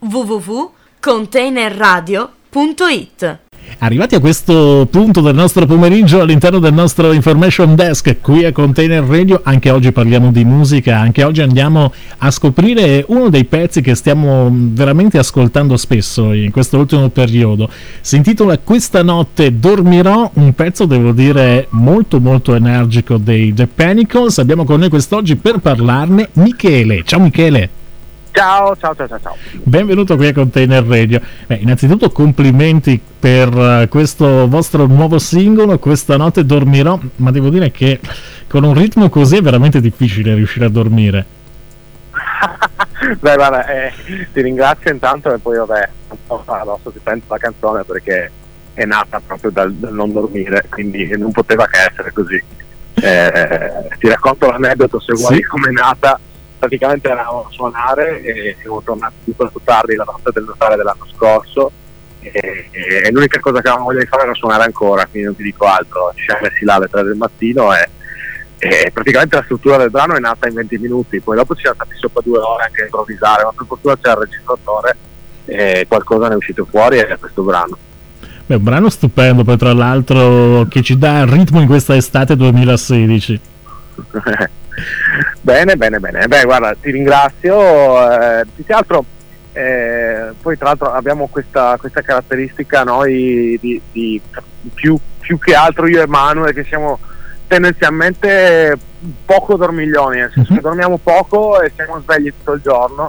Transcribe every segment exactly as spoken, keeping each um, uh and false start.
w w w punto container radio punto i t. Arrivati a questo punto del nostro pomeriggio all'interno del nostro Information Desk qui a Container Radio, anche oggi parliamo di musica, anche oggi andiamo a scoprire uno dei pezzi che stiamo veramente ascoltando spesso in questo ultimo periodo. Si intitola Questa notte dormirò, un pezzo devo dire molto molto energico dei The Panicles. Abbiamo con noi quest'oggi per parlarne Michele. Ciao Michele. Ciao, ciao, ciao, ciao, ciao. Benvenuto qui a Container Radio. Beh, innanzitutto complimenti per uh, questo vostro nuovo singolo, Questa notte dormirò, ma devo dire che con un ritmo così è veramente difficile riuscire a dormire. Beh, guarda, eh, ti ringrazio intanto e poi vabbè, un po' adesso ti sento la canzone perché è nata proprio dal, dal non dormire, quindi non poteva che essere così. Eh, ti racconto l'aneddoto se vuoi, sì. Come è nata. Praticamente eravamo a suonare e siamo tornati piuttosto tardi la notte del Natale dell'anno scorso e, e l'unica cosa che avevamo voglia di fare era suonare ancora, quindi non ti dico altro. Ci siamo messi là alle tre del mattino e, e praticamente la struttura del brano è nata in venti minuti, poi dopo ci siamo stati sopra due ore anche a improvvisare, ma per fortuna c'era il registratore e qualcosa ne è uscito fuori e è questo brano. Beh, un brano stupendo, poi tra l'altro che ci dà il ritmo in questa estate duemilasedici. Bene, bene, bene. Beh, guarda, ti ringrazio. Eh, più che altro, eh, poi tra l'altro abbiamo questa, questa caratteristica noi di, di più, più che altro io e Manuel, che siamo tendenzialmente poco dormiglioni, nel senso che dormiamo poco e siamo svegli tutto il giorno.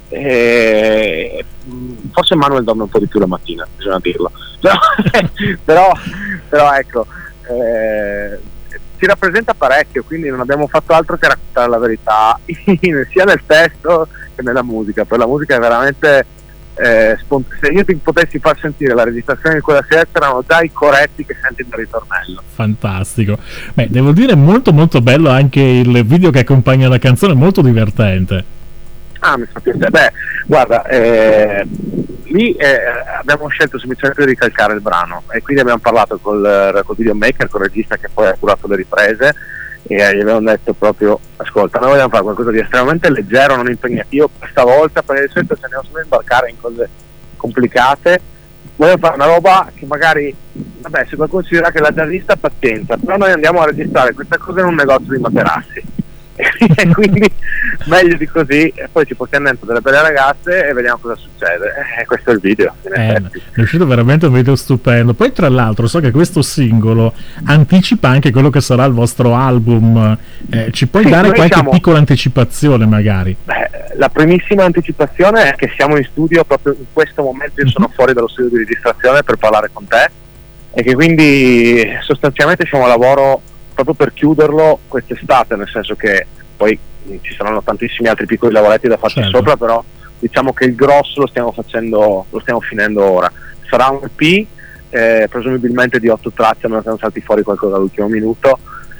E forse Manuel dorme un po' di più la mattina, bisogna dirlo. Però, però, però ecco. Eh, ci rappresenta parecchio, quindi non abbiamo fatto altro che raccontare la verità sia nel testo che nella musica. Per la musica è veramente eh, spont- se io ti potessi far sentire la registrazione di quella sera c'erano già i coretti che senti nel ritornello. Fantastico. Beh, devo dire molto molto bello anche il video che accompagna la canzone, molto divertente. Ah, mi fa piacere. Beh, guarda, eh, lì eh, abbiamo scelto semplicemente di ricalcare il brano e quindi abbiamo parlato col, col videomaker, col regista che poi ha curato le riprese e gli abbiamo detto proprio: ascolta, noi vogliamo fare qualcosa di estremamente leggero, non impegnativo questa volta, perché di solito ci andiamo solo a imbarcare in cose complicate. Vogliamo fare una roba che magari, vabbè, se qualcuno ci dirà che la jazzista pazienza, però noi andiamo a registrare questa cosa in un negozio di materassi e quindi meglio di così, e poi ci portiamo dentro delle belle ragazze e vediamo cosa succede. E eh, questo è il video. Eh, è uscito veramente un video stupendo. Poi tra l'altro so che questo singolo anticipa anche quello che sarà il vostro album, eh, ci puoi sì, dare qualche siamo... piccola anticipazione magari? Beh, la primissima anticipazione è che siamo in studio proprio in questo momento. Io sono mm-hmm. fuori dallo studio di registrazione per parlare con te e che quindi sostanzialmente siamo a lavoro proprio per chiuderlo quest'estate, nel senso che poi ci saranno tantissimi altri piccoli lavoretti da farci certo. sopra, però diciamo che il grosso lo stiamo facendo, lo stiamo finendo ora. Sarà un E P eh, presumibilmente di otto tracce, non siamo salti fuori qualcosa all'ultimo minuto,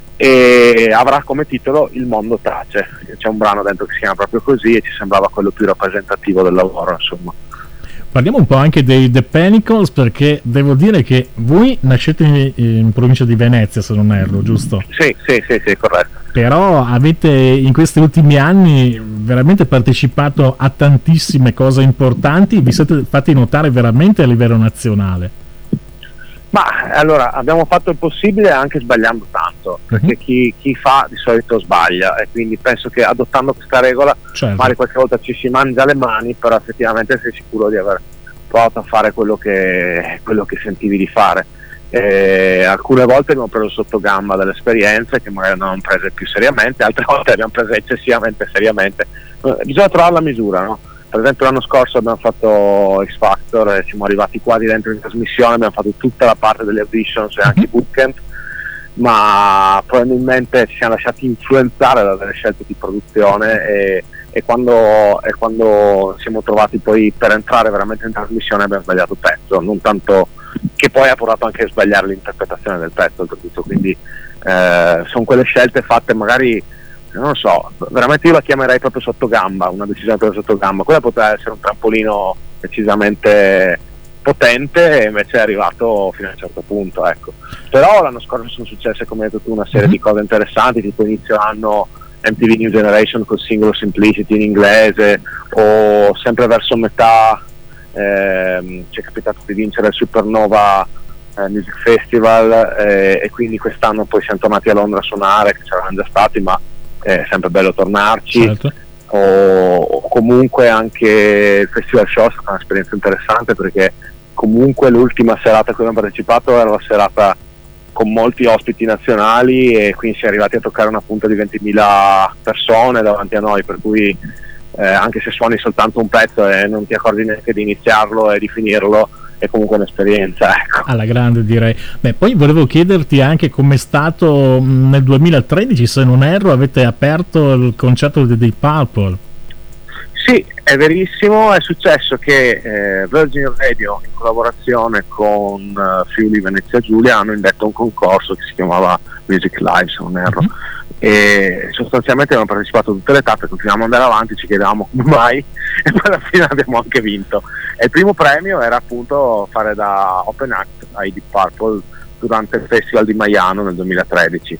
e avrà come titolo Il mondo tace. C'è un brano dentro che si chiama proprio così e ci sembrava quello più rappresentativo del lavoro, insomma. Parliamo un po' anche dei The Panicles, perché devo dire che voi nascete in, in provincia di Venezia, se non erro, giusto? Sì, sì, sì, sì, corretto. Però avete in questi ultimi anni veramente partecipato a tantissime cose importanti, vi siete fatti notare veramente a livello nazionale. Ma allora abbiamo fatto il possibile anche sbagliando tanto, perché uh-huh. chi, chi fa di solito sbaglia, e quindi penso che adottando questa regola certo. magari qualche volta ci si mangia le mani, però effettivamente sei sicuro di aver provato a fare quello che, quello che sentivi di fare. E alcune volte abbiamo preso sotto gamba delle esperienze che magari non abbiamo prese più seriamente, altre volte abbiamo prese eccessivamente seriamente. Bisogna trovare la misura, no? Per esempio l'anno scorso abbiamo fatto X Factor e siamo arrivati quasi dentro in trasmissione, abbiamo fatto tutta la parte delle auditions e anche i bootcamp, ma probabilmente ci siamo lasciati influenzare dalle scelte di produzione e, e, quando, e quando siamo trovati poi per entrare veramente in trasmissione abbiamo sbagliato il pezzo, non tanto, che poi ha portato anche a sbagliare l'interpretazione del pezzo, oltretutto. Quindi eh, sono quelle scelte fatte magari, non lo so, veramente io la chiamerei proprio sotto gamba, una decisione per sotto gamba. Quella poteva essere un trampolino decisamente potente e invece è arrivato fino a un certo punto, ecco. Però l'anno scorso sono successe, come hai detto tu, una serie mm-hmm. di cose interessanti, tipo inizio anno M T V New Generation col singolo Simplicity in inglese, o sempre verso metà ehm, ci è capitato di vincere il Supernova eh, Music Festival, eh, e quindi quest'anno poi siamo tornati a Londra a suonare, che c'eravamo già stati, ma è sempre bello tornarci. Certo. o, o comunque anche il Festival Show è stata un'esperienza interessante, perché comunque l'ultima serata a cui abbiamo partecipato era la serata con molti ospiti nazionali, e quindi si è arrivati a toccare una punta di ventimila persone davanti a noi, per cui eh, anche se suoni soltanto un pezzo e non ti accorgi neanche di iniziarlo e di finirlo, è comunque un'esperienza, ecco. Alla grande, direi. Beh, poi volevo chiederti anche com'è stato nel duemilatredici, se non erro, avete aperto il concerto dei Deep Purple. Sì, è verissimo, è successo che eh, Virgin Radio, in collaborazione con uh, Friuli Venezia Giulia, hanno indetto un concorso che si chiamava Music Live, se non erro, mm-hmm. e sostanzialmente abbiamo partecipato a tutte le tappe, continuiamo ad andare avanti, ci chiedevamo come mai, e poi alla fine abbiamo anche vinto. E il primo premio era appunto fare da open act ai Deep Purple durante il Festival di Maiano nel duemilatredici.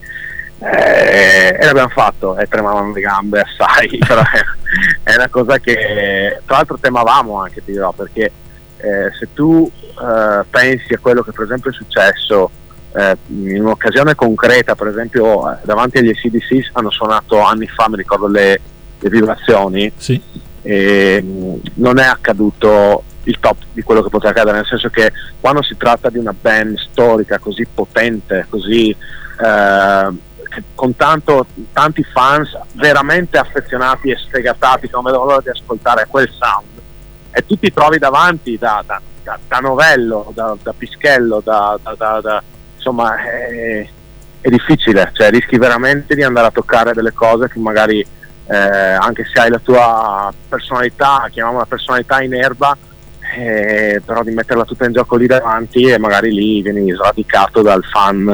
Eh, e l'abbiamo fatto, e tremavano le gambe assai, però è, è una cosa che tra l'altro temavamo anche, ti dirò, perché eh, se tu eh, pensi a quello che per esempio è successo eh, in un'occasione concreta, per esempio eh, davanti agli A C D C hanno suonato anni fa, mi ricordo le, le vibrazioni, sì. E non è accaduto il top di quello che poteva accadere, nel senso che quando si tratta di una band storica così potente, così eh, con tanto, tanti fans veramente affezionati e sfegatati che non vedono l'ora di ascoltare quel sound, e tu ti trovi davanti da, da, da, da Novello, da, da Pischello, da, da, da, da, insomma è, è difficile, cioè rischi veramente di andare a toccare delle cose che magari eh, anche se hai la tua personalità, chiamiamola personalità in erba, Eh, però di metterla tutta in gioco lì davanti, e magari lì vieni sradicato dal fan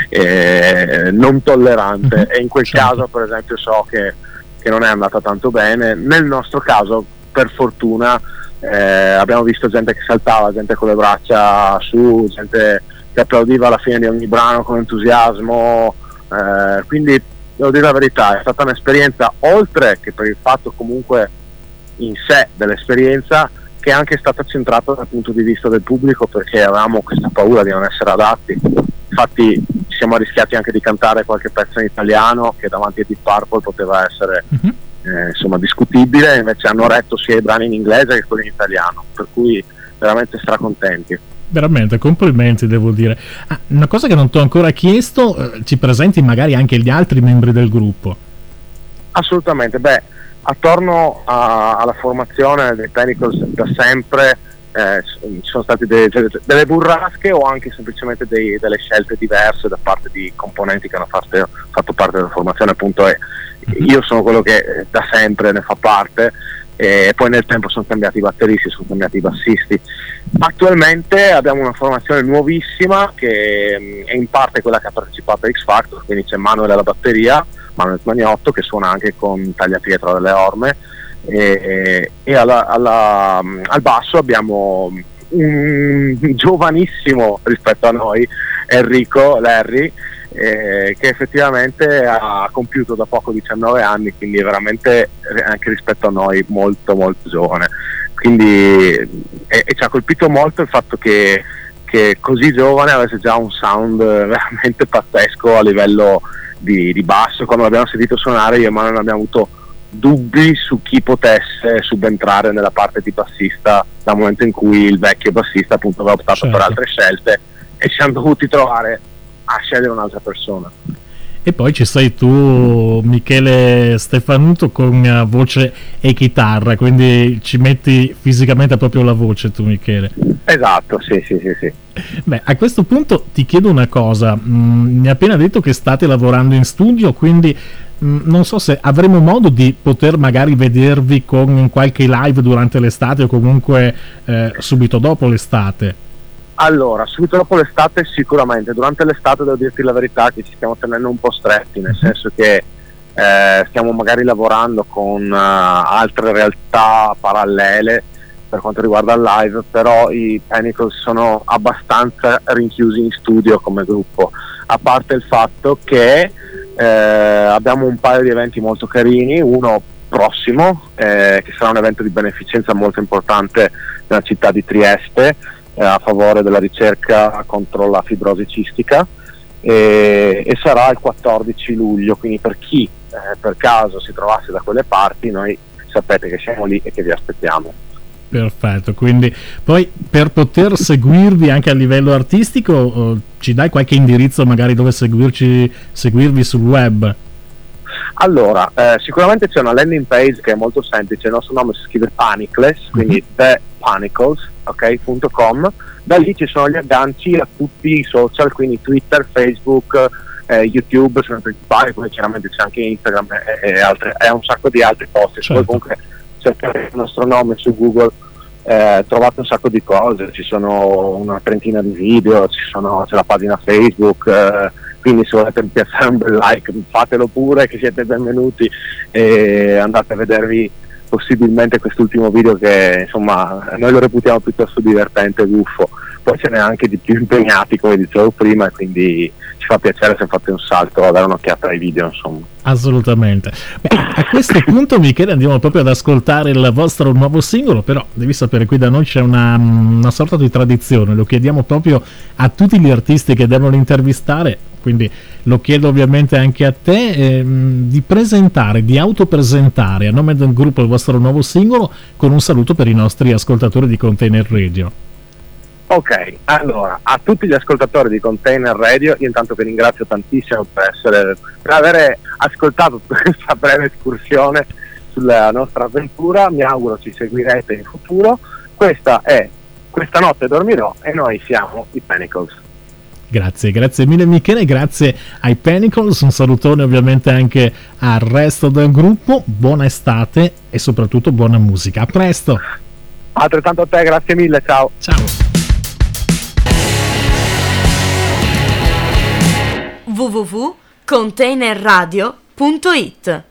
eh, non tollerante, mm-hmm. E in quel certo. caso per esempio so che, che non è andata tanto bene. Nel nostro caso per fortuna eh, abbiamo visto gente che saltava, gente con le braccia su, gente che applaudiva alla fine di ogni brano con entusiasmo, eh, quindi devo dire la verità, è stata un'esperienza, oltre che per il fatto comunque in sé dell'esperienza, che è anche stata centrata dal punto di vista del pubblico, perché avevamo questa paura di non essere adatti. Infatti ci siamo arrischiati anche di cantare qualche pezzo in italiano che davanti a Deep Purple poteva essere mm-hmm. eh, insomma discutibile, invece hanno retto sia i brani in inglese che quelli in italiano, per cui veramente stracontenti. Veramente, complimenti, devo dire. Ah, una cosa che non ti ho ancora chiesto, eh, ci presenti magari anche gli altri membri del gruppo? Assolutamente, beh, attorno a, alla formazione dei Pinnacles da sempre eh, ci sono state de, de, delle burrasche, o anche semplicemente dei, delle scelte diverse da parte di componenti che hanno fatto, fatto parte della formazione, appunto, e io sono quello che da sempre ne fa parte, e poi nel tempo sono cambiati i batteristi, sono cambiati i bassisti. Attualmente abbiamo una formazione nuovissima che è in parte quella che ha partecipato a X Factor, quindi c'è Manuel alla batteria, Manuel Maniotto, che suona anche con Tagliapietra delle Orme, e, e alla, alla, al basso abbiamo un giovanissimo rispetto a noi Enrico Larry, eh, che effettivamente ha compiuto da poco diciannove anni, quindi è veramente anche rispetto a noi molto molto giovane, quindi e, e ci ha colpito molto il fatto che, che così giovane avesse già un sound veramente pazzesco a livello Di, di basso. Quando l'abbiamo sentito suonare, io e Manuel abbiamo avuto dubbi su chi potesse subentrare nella parte di bassista, dal momento in cui il vecchio bassista appunto aveva optato certo. per altre scelte, e ci siamo dovuti trovare a scegliere un'altra persona. E poi ci sei tu, Michele Stefanuto, con voce e chitarra, quindi ci metti fisicamente proprio la voce tu, Michele. Esatto, sì, sì, sì, sì. Beh, a questo punto ti chiedo una cosa, mm, mi hai appena detto che state lavorando in studio, quindi mm, non so se avremo modo di poter magari vedervi con qualche live durante l'estate, o comunque eh, subito dopo l'estate. Allora, subito dopo l'estate sicuramente, durante l'estate devo dirti la verità che ci stiamo tenendo un po' stretti, nel senso che eh, stiamo magari lavorando con uh, altre realtà parallele, per quanto riguarda il live, però i Panicles sono abbastanza rinchiusi in studio come gruppo, a parte il fatto che eh, abbiamo un paio di eventi molto carini, uno prossimo eh, che sarà un evento di beneficenza molto importante nella città di Trieste eh, a favore della ricerca contro la fibrosi cistica, e, e sarà il quattordici luglio, quindi per chi eh, per caso si trovasse da quelle parti, noi sapete che siamo lì e che vi aspettiamo. Perfetto, quindi poi per poter seguirvi anche a livello artistico oh, ci dai qualche indirizzo magari dove seguirci, seguirvi sul web? Allora, eh, sicuramente c'è una landing page che è molto semplice, il nostro nome si scrive Panicles, quindi mm-hmm. The Panicles, ok, punto com. Da lì ci sono gli agganci a tutti i social, quindi Twitter, Facebook, eh, YouTube sono i principali, poi chiaramente c'è anche Instagram e, e, altre, e un sacco di altri post. Certo. Poi comunque cercate il nostro nome su Google, eh, trovate un sacco di cose, ci sono una trentina di video, ci sono, c'è la pagina Facebook, eh, quindi se volete piazzare un bel like fatelo pure, che siete benvenuti, e andate a vedervi possibilmente quest'ultimo video che insomma noi lo reputiamo piuttosto divertente e buffo, poi ce n'è anche di più impegnati come dicevo prima, e quindi ci fa piacere se fate un salto a dare un'occhiata ai video, insomma. Assolutamente. Beh, a questo punto Michele andiamo proprio ad ascoltare il vostro nuovo singolo, però devi sapere qui da noi c'è una, una sorta di tradizione, lo chiediamo proprio a tutti gli artisti che devono intervistare, quindi lo chiedo ovviamente anche a te, ehm, di presentare, di autopresentare a nome del gruppo il vostro nuovo singolo con un saluto per i nostri ascoltatori di Container Radio. Ok, allora a tutti gli ascoltatori di Container Radio io intanto vi ringrazio tantissimo per, essere, per aver ascoltato questa breve escursione sulla nostra avventura, mi auguro ci seguirete in futuro. Questa è Questa notte dormirò e noi siamo i Panicles. Grazie, grazie mille Michele, grazie ai Panicles, un salutone ovviamente anche al resto del gruppo, buona estate e soprattutto buona musica, a presto! Altrettanto a te, grazie mille, ciao! Ciao! w w w punto container radio punto it